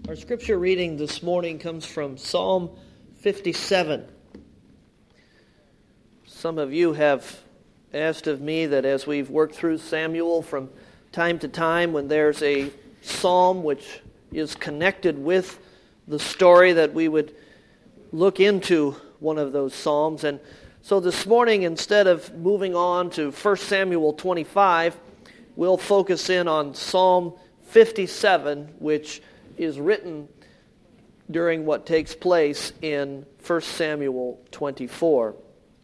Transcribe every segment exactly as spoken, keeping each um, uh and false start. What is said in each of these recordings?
Our scripture reading this morning comes from Psalm fifty-seven. Some of you have asked of me that as we've worked through Samuel from time to time, when there's a psalm which is connected with the story, that we would look into one of those psalms. And so this morning, instead of moving on to First Samuel twenty-five, we'll focus in on Psalm fifty-seven, which is written during what takes place in First Samuel twenty-four.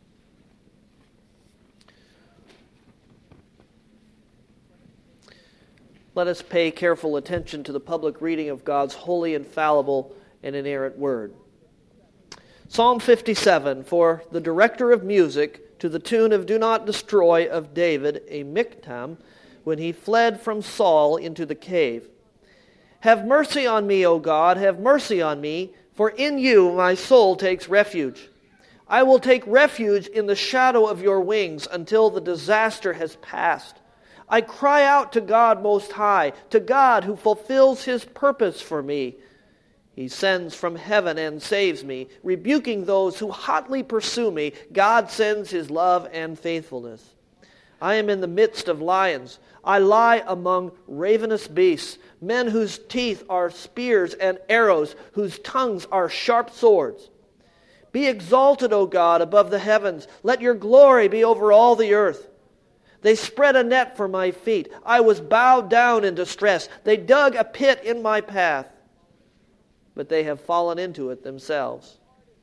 Let us pay careful attention to the public reading of God's holy, infallible, and inerrant word. Psalm fifty-seven, for the director of music, to the tune of Do Not Destroy of David, a miktam, when he fled from Saul into the cave. Have mercy on me, O God, have mercy on me, for in you my soul takes refuge. I will take refuge in the shadow of your wings until the disaster has passed. I cry out to God Most High, to God who fulfills His purpose for me. He sends from heaven and saves me, rebuking those who hotly pursue me. God sends His love and faithfulness. I am in the midst of lions. I lie among ravenous beasts, men whose teeth are spears and arrows, whose tongues are sharp swords. Be exalted, O God, above the heavens. Let your glory be over all the earth. They spread a net for my feet. I was bowed down in distress. They dug a pit in my path, but they have fallen into it themselves.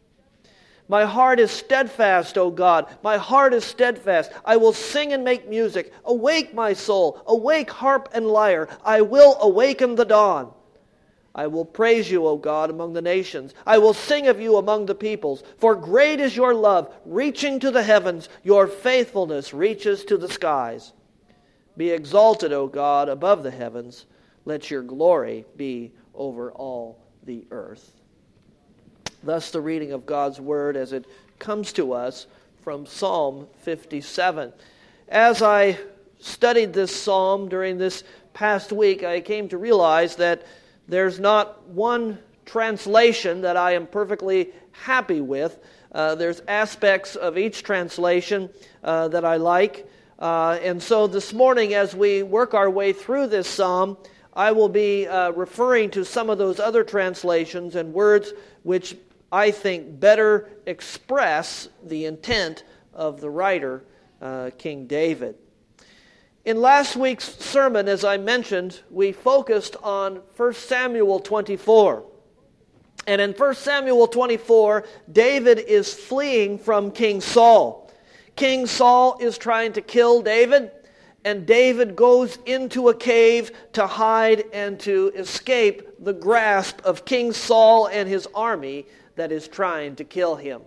My heart is steadfast, O God. My heart is steadfast. I will sing and make music. Awake, my soul. Awake, harp and lyre. I will awaken the dawn. I will praise you, O God, among the nations. I will sing of you among the peoples. For great is your love, reaching to the heavens. Your faithfulness reaches to the skies. Be exalted, O God, above the heavens. Let your glory be over all the earth. Thus the reading of God's Word as it comes to us from Psalm fifty-seven. As I studied this psalm during this past week, I came to realize that there's not one translation that I am perfectly happy with. Uh, there's aspects of each translation uh, that I like. Uh, and so this morning, as we work our way through this psalm, I will be uh, referring to some of those other translations and words which I think better express the intent of the writer, uh, King David. In last week's sermon, as I mentioned, we focused on First Samuel twenty-four. And in First Samuel twenty-four, David is fleeing from King Saul. King Saul is trying to kill David, and David goes into a cave to hide and to escape the grasp of King Saul and his army that is trying to kill him.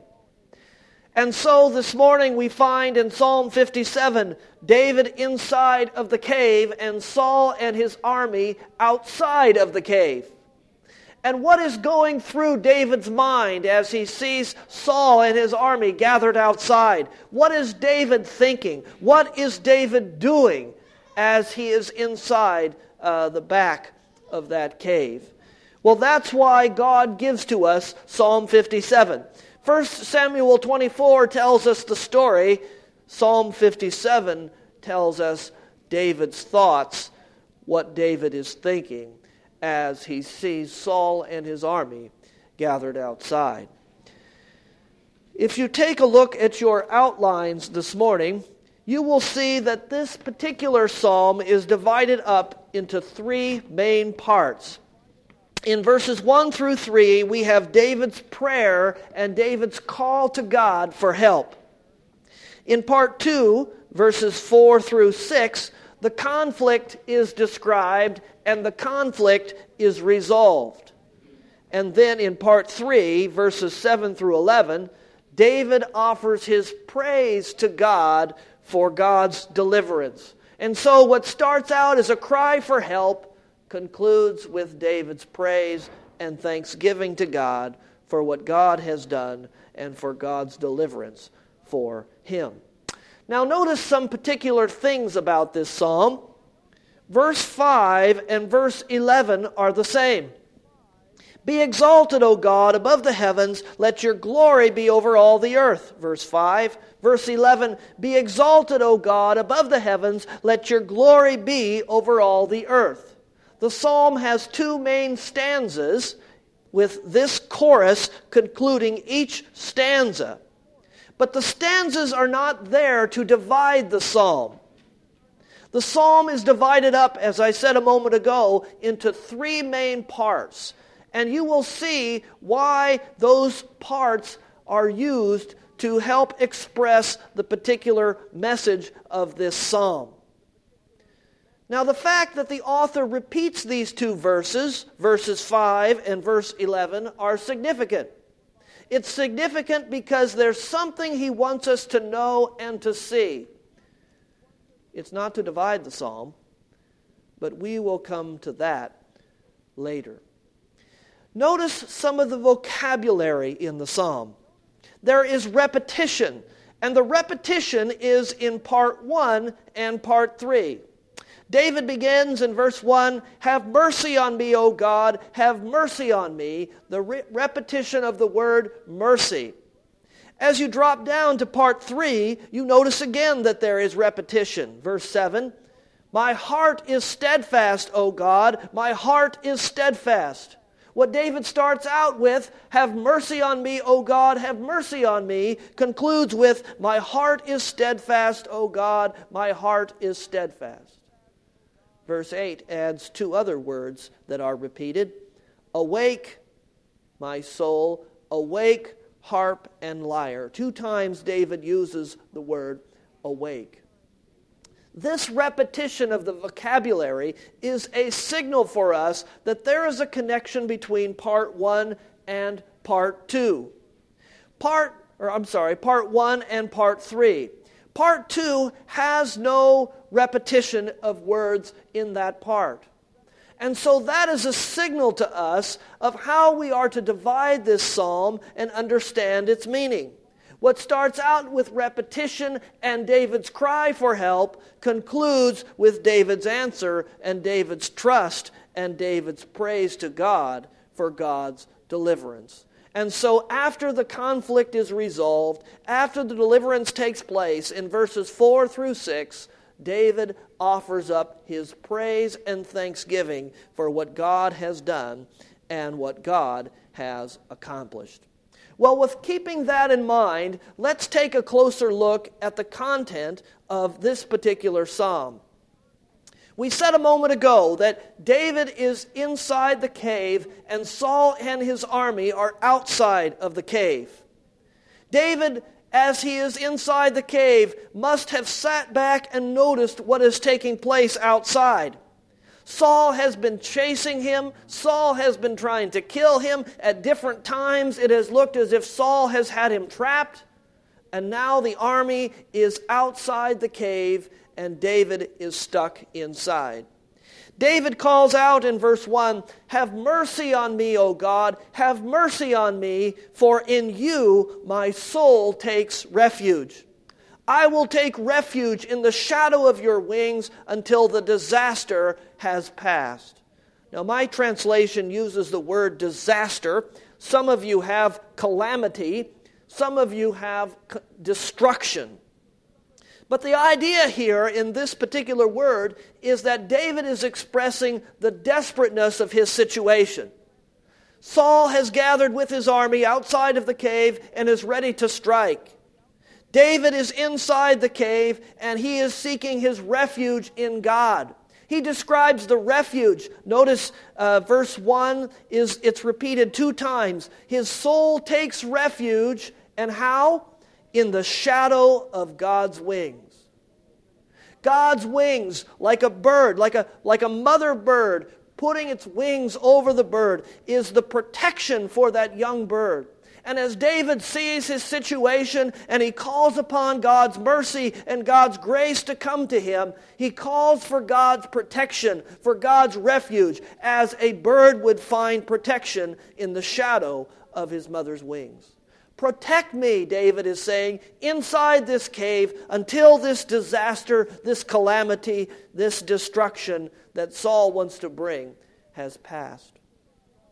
And so this morning we find in Psalm fifty-seven, David inside of the cave and Saul and his army outside of the cave. And what is going through David's mind as he sees Saul and his army gathered outside? What is David thinking? What is David doing as he is inside uh, the back of that cave? Well, that's why God gives to us Psalm fifty-seven. First Samuel twenty-four tells us the story. Psalm fifty-seven tells us David's thoughts, what David is thinking as he sees Saul and his army gathered outside. If you take a look at your outlines this morning, you will see that this particular psalm is divided up into three main parts. In verses one through three, we have David's prayer and David's call to God for help. In part two, verses four through six, the conflict is described and the conflict is resolved. And then in part three, verses seven through eleven, David offers his praise to God for God's deliverance. And so what starts out as a cry for help concludes with David's praise and thanksgiving to God for what God has done and for God's deliverance for him. Now notice some particular things about this psalm. Verse five and verse eleven are the same. Be exalted, O God, above the heavens. Let your glory be over all the earth. Verse five. Verse eleven. Be exalted, O God, above the heavens. Let your glory be over all the earth. The psalm has two main stanzas, with this chorus concluding each stanza. But the stanzas are not there to divide the psalm. The psalm is divided up, as I said a moment ago, into three main parts. And you will see why those parts are used to help express the particular message of this psalm. Now, the fact that the author repeats these two verses, verses five and verse eleven, are significant. It's significant because there's something he wants us to know and to see. It's not to divide the psalm, but we will come to that later. Notice some of the vocabulary in the psalm. There is repetition, and the repetition is in part one and part three. David begins in verse one, "Have mercy on me, O God, have mercy on me," the re- repetition of the word mercy. As you drop down to part three, you notice again that there is repetition. Verse seven, "My heart is steadfast, O God, my heart is steadfast." What David starts out with, "Have mercy on me, O God, have mercy on me," concludes with, "My heart is steadfast, O God, my heart is steadfast." Verse eight adds two other words that are repeated. "Awake, my soul, awake, harp and lyre." Two times David uses the word awake. This repetition of the vocabulary is a signal for us that there is a connection between part one and part two. Part, or I'm sorry, part one and part three. Part two has no repetition of words in that part. And so that is a signal to us of how we are to divide this psalm and understand its meaning. What starts out with repetition and David's cry for help concludes with David's answer and David's trust and David's praise to God for God's deliverance. And so after the conflict is resolved, after the deliverance takes place in verses four through six, David offers up his praise and thanksgiving for what God has done and what God has accomplished. Well, with keeping that in mind, let's take a closer look at the content of this particular psalm. We said a moment ago that David is inside the cave and Saul and his army are outside of the cave. David, as he is inside the cave, must have sat back and noticed what is taking place outside. Saul has been chasing him. Saul has been trying to kill him. At different times, it has looked as if Saul has had him trapped. And now the army is outside the cave, and David is stuck inside. David calls out in verse one, "Have mercy on me, O God, have mercy on me, for in you my soul takes refuge. I will take refuge in the shadow of your wings until the disaster has passed." Now, my translation uses the word disaster. Some of you have calamity. Some of you have destruction. But the idea here in this particular word is that David is expressing the desperateness of his situation. Saul has gathered with his army outside of the cave and is ready to strike. David is inside the cave and he is seeking his refuge in God. He describes the refuge. Notice uh, verse one, is it's repeated two times. His soul takes refuge, and how? In the shadow of God's wings. God's wings, like a bird, like a, like a mother bird, putting its wings over the bird, is the protection for that young bird. And as David sees his situation and he calls upon God's mercy and God's grace to come to him, he calls for God's protection, for God's refuge, as a bird would find protection in the shadow of his mother's wings. Protect me, David is saying, inside this cave until this disaster, this calamity, this destruction that Saul wants to bring has passed.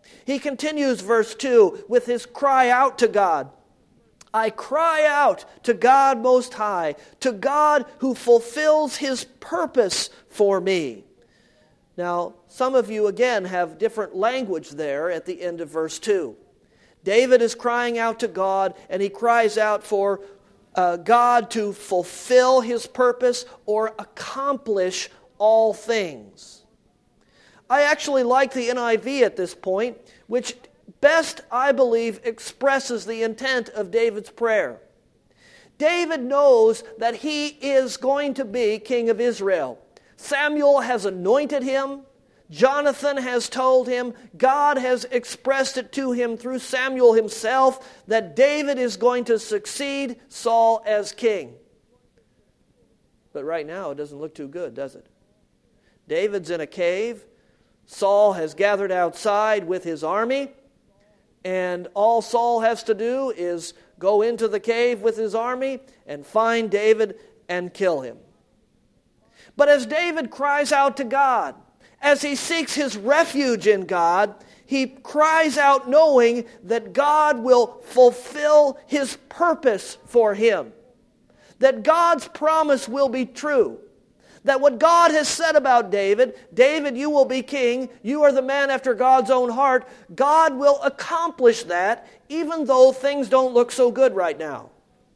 He continues verse two with his cry out to God. I cry out to God Most High, to God who fulfills His purpose for me. Now, some of you, again, have different language there at the end of verse two. David is crying out to God, and he cries out for uh, God to fulfill His purpose or accomplish all things. I actually like the N I V at this point, which best, I believe, expresses the intent of David's prayer. David knows that he is going to be king of Israel. Samuel has anointed him. Jonathan has told him. God has expressed it to him through Samuel himself that David is going to succeed Saul as king. But right now it doesn't look too good, does it? David's in a cave. Saul has gathered outside with his army. And all Saul has to do is go into the cave with his army and find David and kill him. But as David cries out to God, as he seeks his refuge in God, he cries out knowing that God will fulfill His purpose for him. That God's promise will be true. That what God has said about David, David, you will be king, you are the man after God's own heart, God will accomplish that even though things don't look so good right now.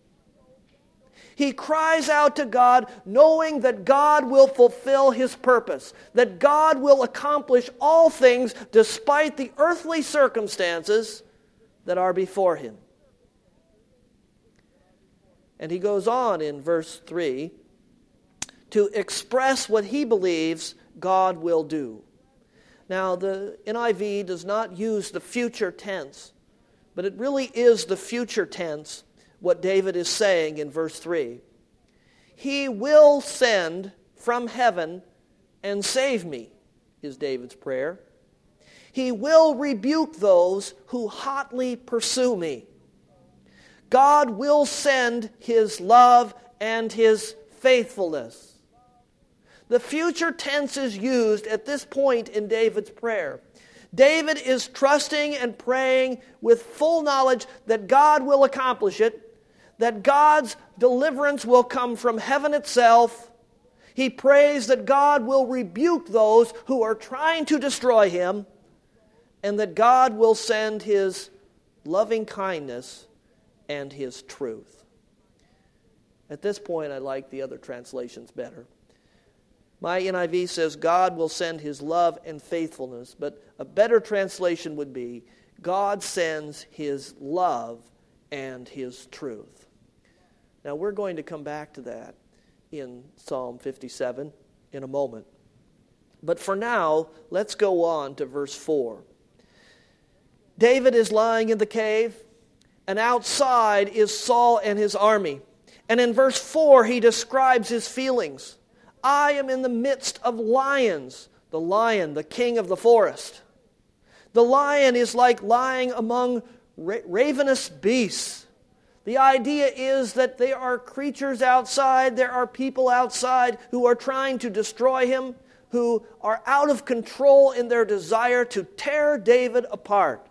He cries out to God knowing that God will fulfill His purpose, that God will accomplish all things despite the earthly circumstances that are before him. And he goes on in verse three to express what he believes God will do. Now, the N I V does not use the future tense, but it really is the future tense what David is saying in verse three. He will send from heaven and save me, is David's prayer. He will rebuke those who hotly pursue me. God will send His love and His faithfulness. The future tense is used at this point in David's prayer. David is trusting and praying with full knowledge that God will accomplish it, that God's deliverance will come from heaven itself. He prays that God will rebuke those who are trying to destroy him, and that God will send His loving kindness and His truth. At this point, I like the other translations better. My N I V says God will send His love and faithfulness, but a better translation would be God sends His love and His truth. Now we're going to come back to that in Psalm fifty-seven in a moment. But for now, let's go on to verse four. David is lying in the cave, and outside is Saul and his army. And in verse four, he describes his feelings. I am in the midst of lions, the lion, the king of the forest. The lion is like lying among ra- ravenous beasts. The idea is that there are creatures outside, there are people outside who are trying to destroy him, who are out of control in their desire to tear David apart.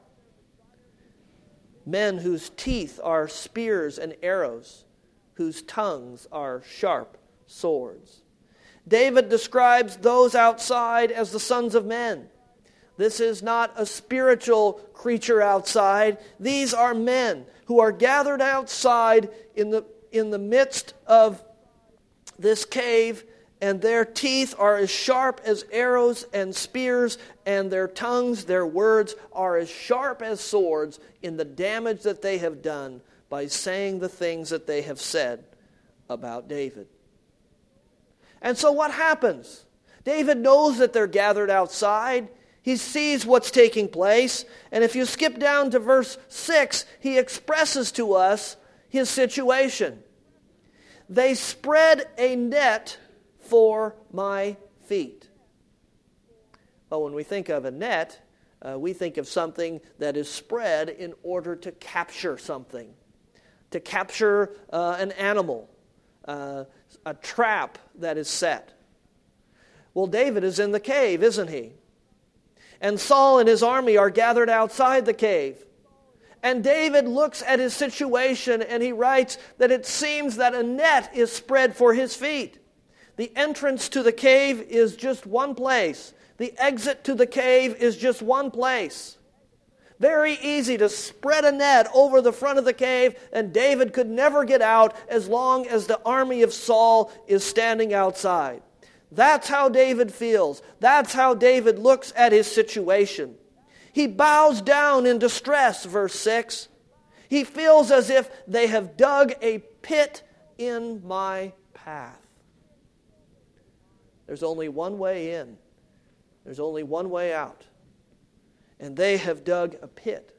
Men whose teeth are spears and arrows, whose tongues are sharp swords. David describes those outside as the sons of men. This is not a spiritual creature outside. These are men who are gathered outside in the, in the midst of this cave, and their teeth are as sharp as arrows and spears, and their tongues, their words, are as sharp as swords in the damage that they have done by saying the things that they have said about David. And so what happens? David knows that they're gathered outside. He sees what's taking place. And if you skip down to verse six, he expresses to us his situation. They spread a net for my feet. Well, when we think of a net, uh, we think of something that is spread in order to capture something, to capture uh, an animal, uh, a trap that is set. Well, David is in the cave, isn't he? And Saul and his army are gathered outside the cave. And David looks at his situation and he writes that it seems that a net is spread for his feet. The entrance to the cave is just one place. The exit to the cave is just one place. Very easy to spread a net over the front of the cave, and David could never get out as long as the army of Saul is standing outside. That's how David feels. That's how David looks at his situation. He bows down in distress, verse six. He feels as if they have dug a pit in my path. There's only one way in. There's only one way out. And they have dug a pit.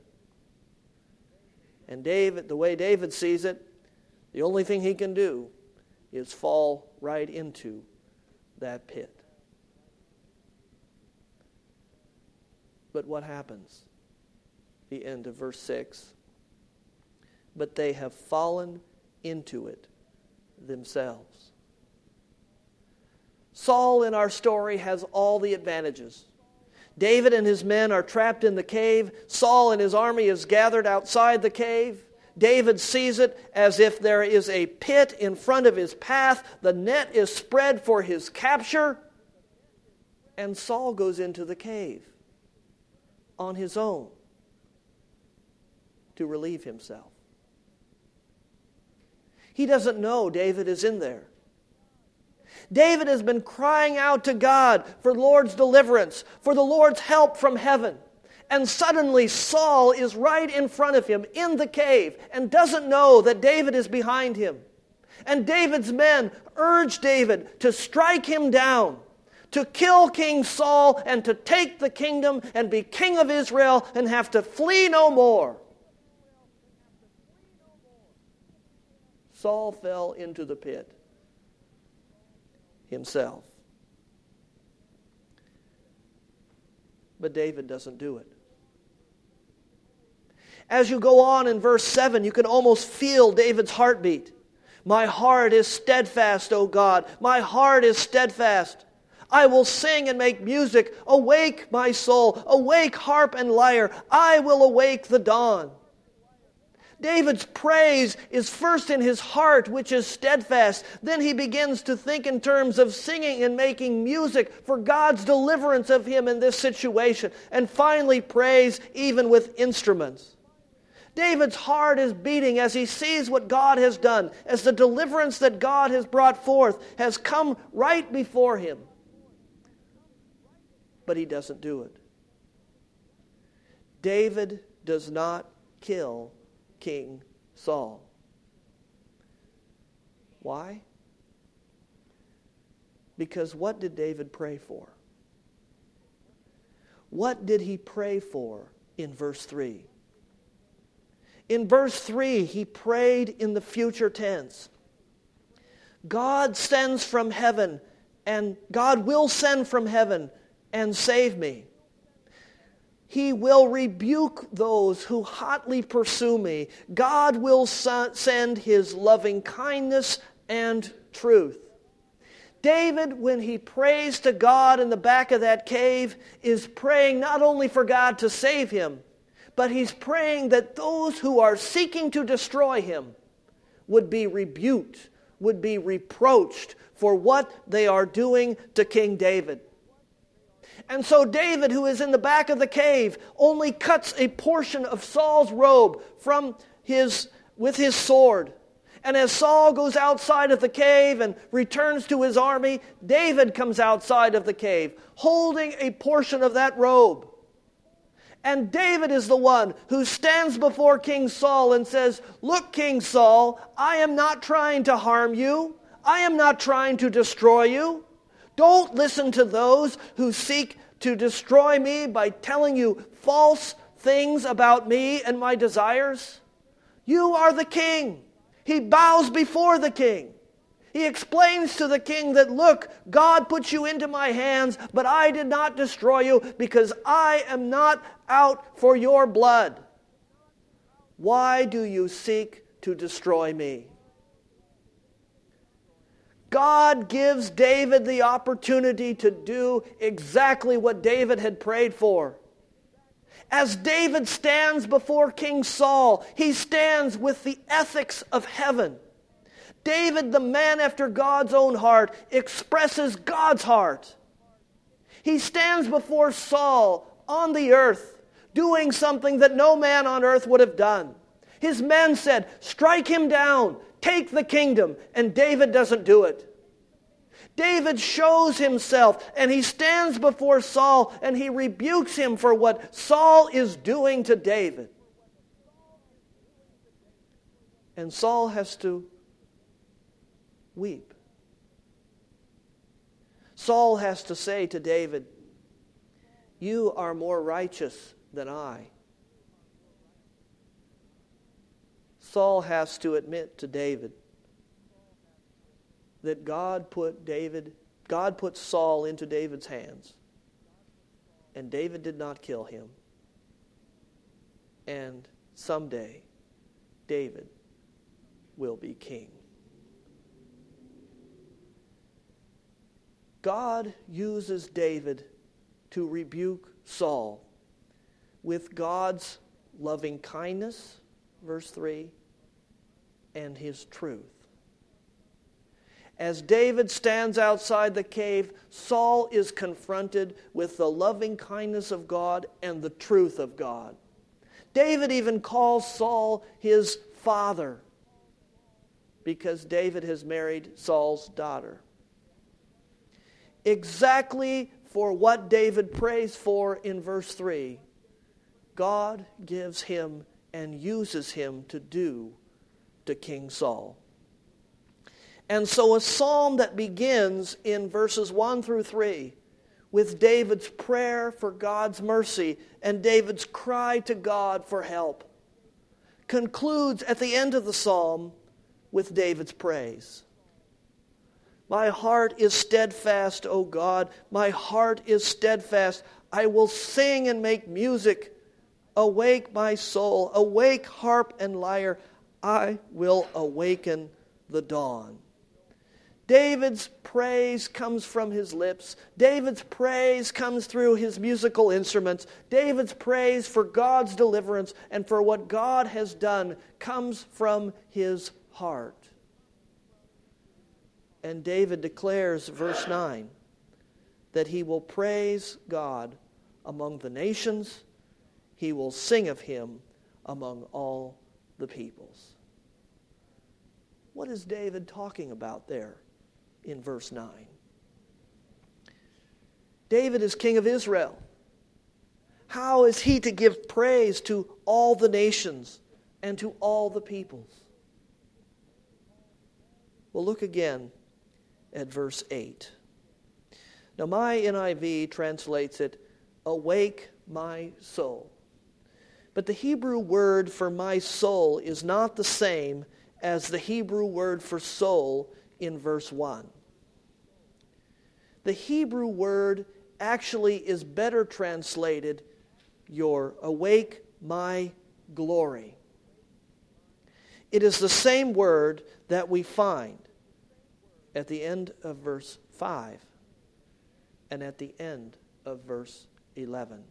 And David, the way David sees it, the only thing he can do is fall right into that pit. But what happens? The end of verse six. But they have fallen into it themselves. Saul in our story has all the advantages. David and his men are trapped in the cave. Saul and his army is gathered outside the cave. David sees it as if there is a pit in front of his path. The net is spread for his capture. And Saul goes into the cave on his own to relieve himself. He doesn't know David is in there. David has been crying out to God for the Lord's deliverance, for the Lord's help from heaven. And suddenly Saul is right in front of him in the cave and doesn't know that David is behind him. And David's men urge David to strike him down, to kill King Saul and to take the kingdom and be king of Israel and have to flee no more. Saul fell into the pit himself. But David doesn't do it. As you go on in verse seven, you can almost feel David's heartbeat. My heart is steadfast, O God. My heart is steadfast. I will sing and make music. Awake, my soul. Awake, harp and lyre. I will awake the dawn. David's praise is first in his heart, which is steadfast. Then he begins to think in terms of singing and making music for God's deliverance of him in this situation. And finally, praise even with instruments. David's heart is beating as he sees what God has done, as the deliverance that God has brought forth has come right before him. But he doesn't do it. David does not kill King Saul. Why? Because what did David pray for? What did he pray for in verse three? In verse three, he prayed in the future tense. God sends from heaven, and God will send from heaven and save me. He will rebuke those who hotly pursue me. God will send His loving kindness and truth. David, when he prays to God in the back of that cave, is praying not only for God to save him, but he's praying that those who are seeking to destroy him would be rebuked, would be reproached for what they are doing to King David. And so David, who is in the back of the cave, only cuts a portion of Saul's robe from his, with his sword. And as Saul goes outside of the cave and returns to his army, David comes outside of the cave, holding a portion of that robe. And David is the one who stands before King Saul and says, "Look, King Saul, I am not trying to harm you. I am not trying to destroy you. Don't listen to those who seek to destroy me by telling you false things about me and my desires. You are the king." He bows before the king. He explains to the king that, look, God put you into my hands, but I did not destroy you because I am not out for your blood. Why do you seek to destroy me? God gives David the opportunity to do exactly what David had prayed for. As David stands before King Saul, he stands with the ethics of heaven. David, the man after God's own heart, expresses God's heart. He stands before Saul on the earth, doing something that no man on earth would have done. His men said, "Strike him down, take the kingdom," and David doesn't do it. David shows himself, and he stands before Saul, and he rebukes him for what Saul is doing to David. And Saul has to weep. Saul has to say to David, "You are more righteous than I." Saul has to admit to David that God put David, God put Saul into David's hands, and David did not kill him. And someday, David will be king. God uses David to rebuke Saul with God's loving kindness, verse three, and his truth. As David stands outside the cave, Saul is confronted with the loving kindness of God and the truth of God. David even calls Saul his father because David has married Saul's daughter. Exactly for what David prays for in verse three, God gives him and uses him to do to King Saul. And so a psalm that begins in verses one through three with David's prayer for God's mercy and David's cry to God for help concludes at the end of the psalm with David's praise. My heart is steadfast, O God. My heart is steadfast. I will sing and make music. Awake, my soul. Awake, harp and lyre. I will awaken the dawn. David's praise comes from his lips. David's praise comes through his musical instruments. David's praise for God's deliverance and for what God has done comes from his heart. And David declares, verse nine, that he will praise God among the nations. He will sing of him among all the peoples. What is David talking about there in verse nine? David is king of Israel. How is he to give praise to all the nations and to all the peoples? Well, look again at verse eight. Now, my N I V translates it, awake my soul. But the Hebrew word for my soul is not the same as the Hebrew word for soul in verse one. The Hebrew word actually is better translated, your awake my glory. It is the same word that we find at the end of verse five and at the end of verse eleven.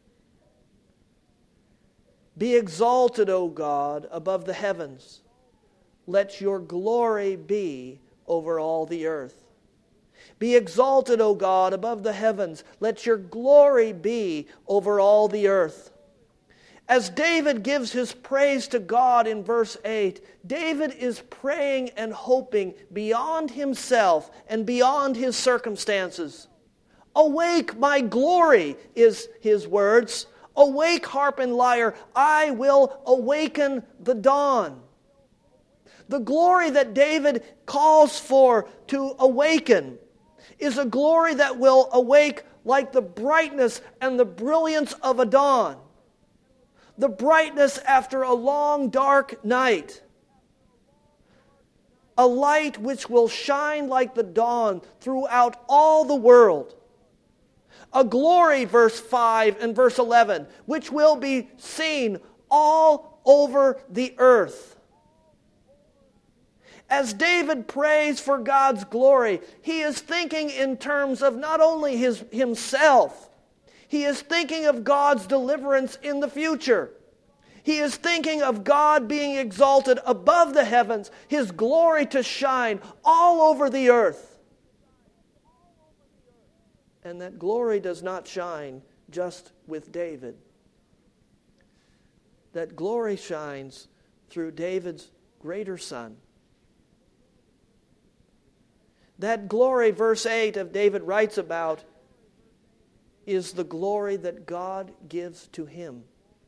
Be exalted, O God, above the heavens. Let your glory be over all the earth. Be exalted, O God, above the heavens. Let your glory be over all the earth. As David gives his praise to God in verse eight, David is praying and hoping beyond himself and beyond his circumstances. Awake, my glory, is his words. Awake, harp and lyre, I will awaken the dawn. The glory that David calls for to awaken is a glory that will awake like the brightness and the brilliance of a dawn. The brightness after a long dark night. A light which will shine like the dawn throughout all the world. A glory, verse five and verse eleven, which will be seen all over the earth. As David prays for God's glory, he is thinking in terms of not only his, himself, he is thinking of God's deliverance in the future. He is thinking of God being exalted above the heavens, His glory to shine all over the earth. And that glory does not shine just with David. That glory shines through David's greater son. That glory, verse eight of David writes about, is the glory that God gives to him.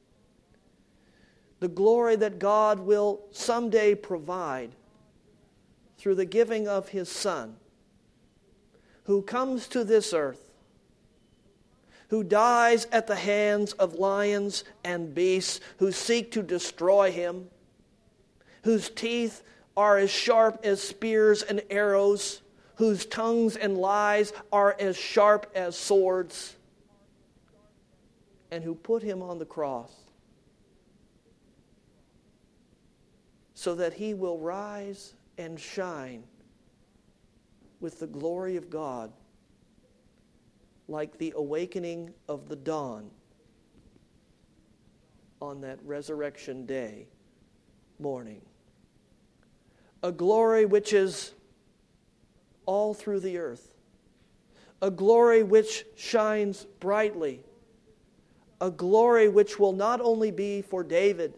The glory that God will someday provide through the giving of His Son, who comes to this earth, who dies at the hands of lions and beasts who seek to destroy Him, whose teeth are as sharp as spears and arrows, whose tongues and lies are as sharp as swords, and who put Him on the cross so that He will rise and shine with the glory of God like the awakening of the dawn on that resurrection day morning. A glory which is all through the earth. A glory which shines brightly. A glory which will not only be for David,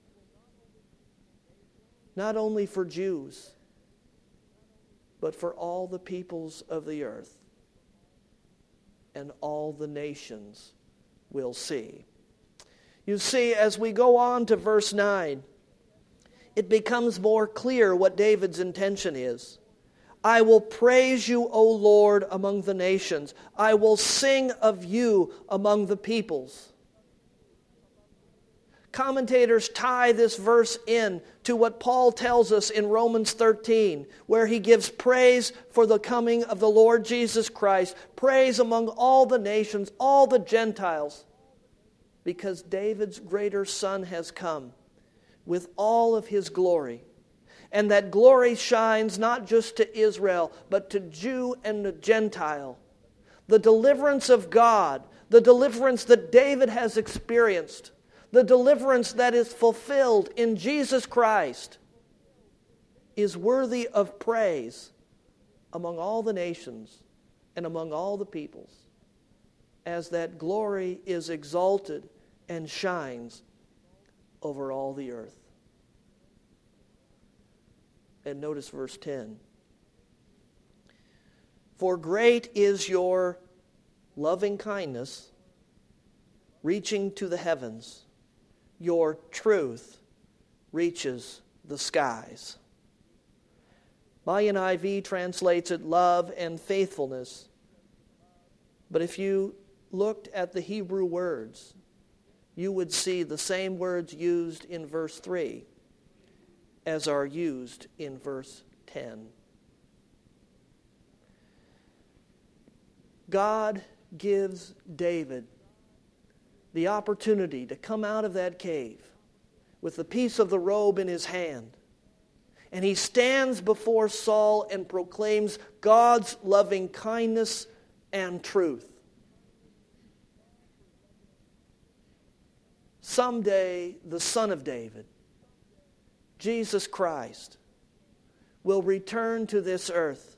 not only for Jews, but for all the peoples of the earth, and all the nations will see. You see, as we go on to verse nine, it becomes more clear what David's intention is. I will praise you, O Lord, among the nations. I will sing of you among the peoples. Commentators tie this verse in to what Paul tells us in Romans thirteen, where he gives praise for the coming of the Lord Jesus Christ, praise among all the nations, all the Gentiles, because David's greater son has come with all of his glory. And that glory shines not just to Israel, but to Jew and to Gentile. The deliverance of God, the deliverance that David has experienced, the deliverance that is fulfilled in Jesus Christ, is worthy of praise among all the nations and among all the peoples, as that glory is exalted and shines over all the earth. And notice verse ten. For great is your loving kindness, reaching to the heavens. Your truth reaches the skies. My N I V translates it love and faithfulness. But if you looked at the Hebrew words, you would see the same words used in verse three as are used in verse ten. God gives David the opportunity to come out of that cave with the piece of the robe in his hand. And he stands before Saul and proclaims God's loving kindness and truth. Someday, the Son of David, Jesus Christ, will return to this earth.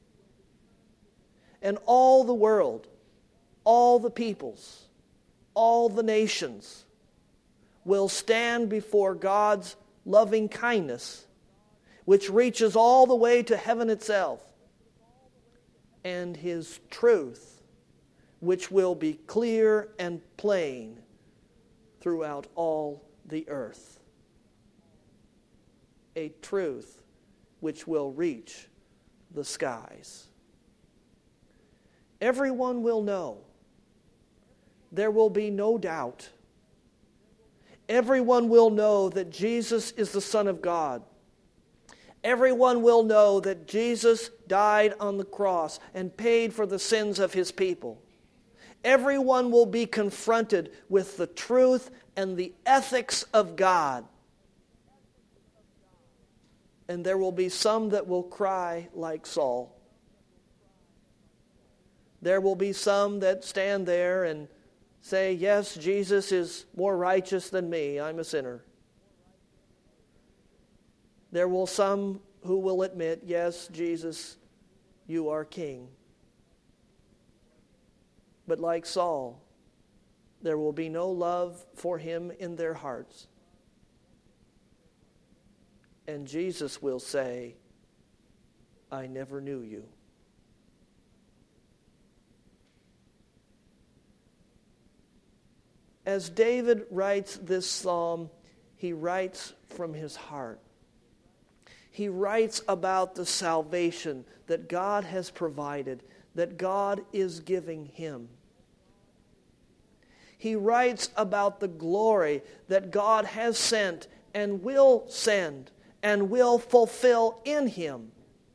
And all the world, all the peoples, all the nations will stand before God's loving kindness, which reaches all the way to heaven itself, and His truth, which will be clear and plain throughout all the earth. A truth which will reach the skies. Everyone will know. There will be no doubt. Everyone will know that Jesus is the Son of God. Everyone will know that Jesus died on the cross and paid for the sins of His people. Everyone will be confronted with the truth and the ethics of God. And there will be some that will cry like Saul. There will be some that stand there and say, yes, Jesus is more righteous than me. I'm a sinner. There will some who will admit, yes, Jesus, you are king. But like Saul, there will be no love for him in their hearts. And Jesus will say, I never knew you. As David writes this psalm, he writes from his heart. He writes about the salvation that God has provided, that God is giving him. He writes about the glory that God has sent and will send and will fulfill in him.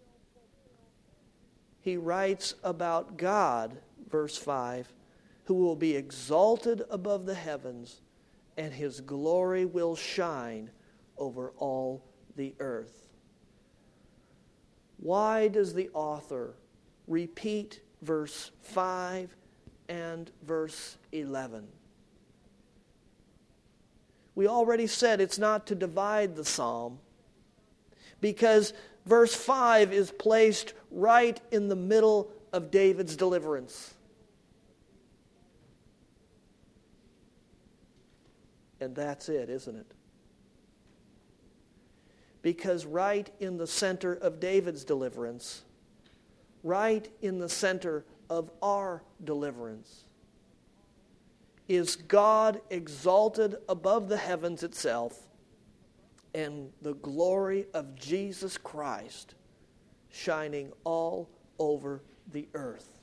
He writes about God, verse five, who will be exalted above the heavens, and his glory will shine over all the earth. Why does the author repeat verse five and verse eleven? We already said it's not to divide the psalm, because verse five is placed right in the middle of David's deliverance. And that's it, isn't it? Because right in the center of David's deliverance, right in the center of our deliverance, is God exalted above the heavens itself, and the glory of Jesus Christ shining all over the earth.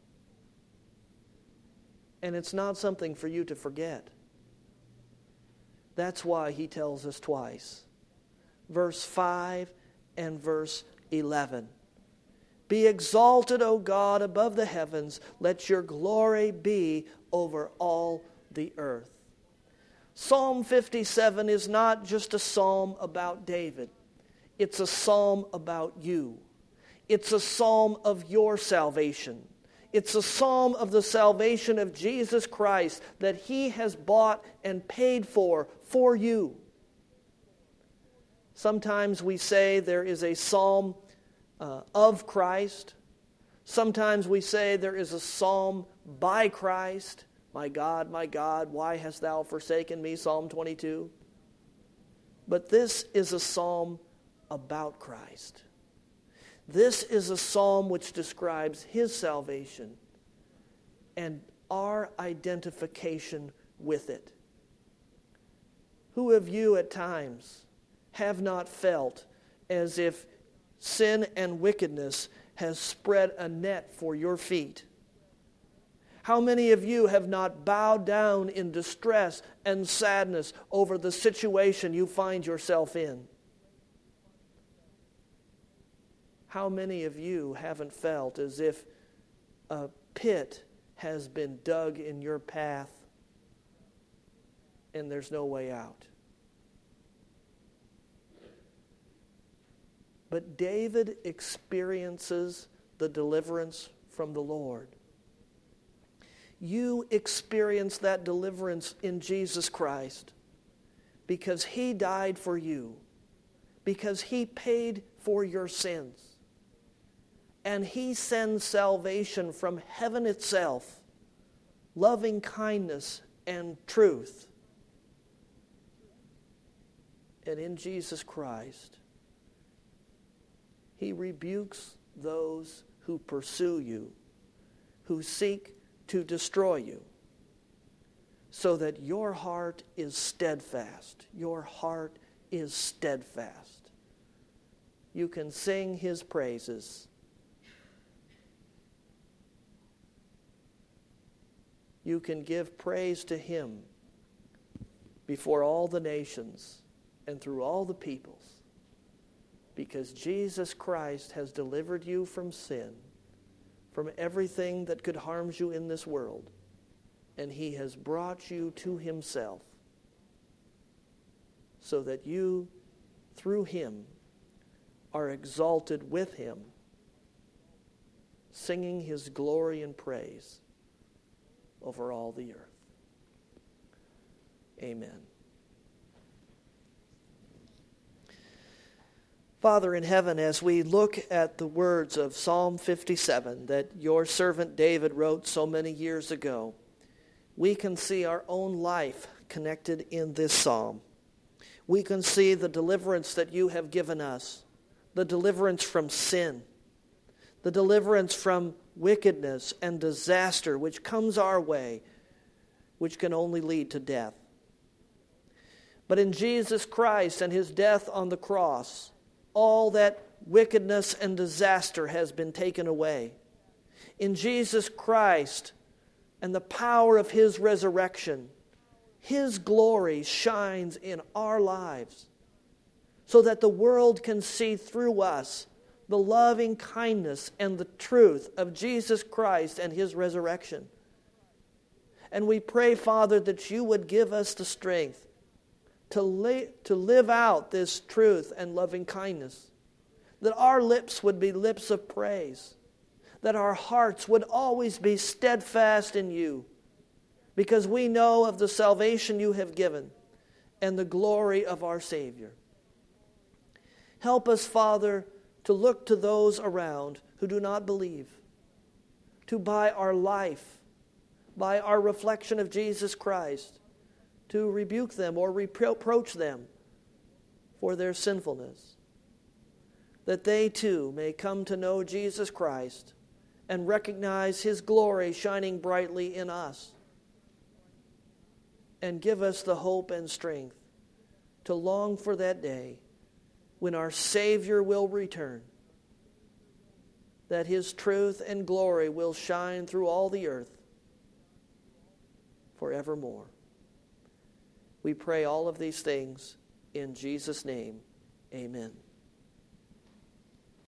And it's not something for you to forget. That's why he tells us twice. Verse five and verse eleven. Be exalted, O God, above the heavens. Let your glory be over all the earth. Psalm fifty-seven is not just a psalm about David. It's a psalm about you. It's a psalm of your salvation. It's a psalm of the salvation of Jesus Christ that he has bought and paid for for you. Sometimes we say there is a psalm uh, of Christ. Sometimes we say there is a psalm by Christ. My God, my God, why hast thou forsaken me? Psalm twenty-two. But this is a psalm about Christ. This is a psalm which describes his salvation and our identification with it. Who of you at times have not felt as if sin and wickedness has spread a net for your feet? How many of you have not bowed down in distress and sadness over the situation you find yourself in? How many of you haven't felt as if a pit has been dug in your path and there's no way out? But David experiences the deliverance from the Lord. You experience that deliverance in Jesus Christ because he died for you, because he paid for your sins. And he sends salvation from heaven itself, loving kindness and truth. And in Jesus Christ, he rebukes those who pursue you, who seek to destroy you, so that your heart is steadfast. Your heart is steadfast. You can sing his praises. You can give praise to him before all the nations and through all the peoples, because Jesus Christ has delivered you from sin, from everything that could harm you in this world, and he has brought you to himself so that you, through him, are exalted with him, singing his glory and praise over all the earth. Amen. Father in heaven, as we look at the words of Psalm fifty-seven that your servant David wrote so many years ago, we can see our own life connected in this psalm. We can see the deliverance that you have given us, the deliverance from sin, the deliverance from wickedness and disaster which comes our way, which can only lead to death. But in Jesus Christ and his death on the cross, all that wickedness and disaster has been taken away. In Jesus Christ and the power of his resurrection, his glory shines in our lives so that the world can see through us the loving kindness and the truth of Jesus Christ and his resurrection. And we pray, Father, that you would give us the strength to, li- to live out this truth and loving kindness, that our lips would be lips of praise, that our hearts would always be steadfast in you, because we know of the salvation you have given and the glory of our Savior. Help us, Father, to look to those around who do not believe, to by our life, by our reflection of Jesus Christ, to rebuke them or reproach them for their sinfulness, that they too may come to know Jesus Christ and recognize his glory shining brightly in us, and give us the hope and strength to long for that day when our Savior will return, that his truth and glory will shine through all the earth forevermore. We pray all of these things in Jesus' name. Amen.